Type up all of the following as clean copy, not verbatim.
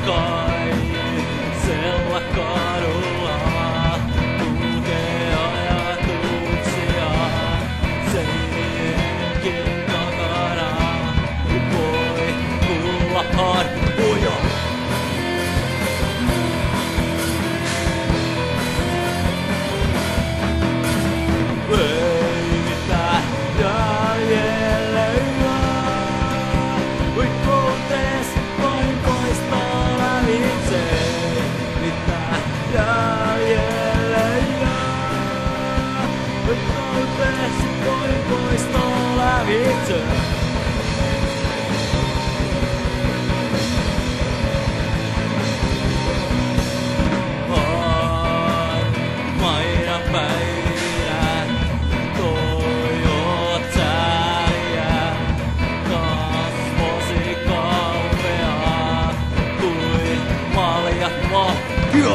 Jokaisella kadulla kulkee ajatuksia seinienkin takana. Voi tulla harvoja. Ei mitään jäljelle jää. Rikkoutes vain poistaa lävitse. Mitään jäljelle jää. Rikkoutes vain poistaa lävitse. Harmaina päivinä toivot sääliä. Kasvosi kauheaa kuin maljat lahjo.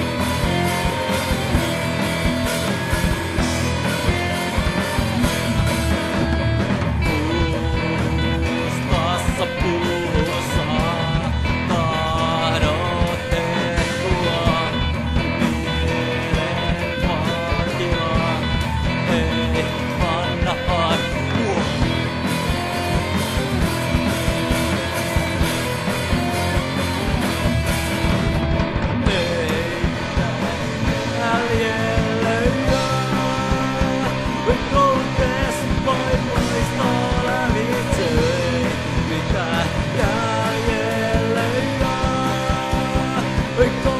Mustassa pullossa tahdot tehtua mielen vankila. Ei panna harkkua. Ei jäljelle jää. Rikkoutes vain poistaa lävitse. Mitä jäljelle jää?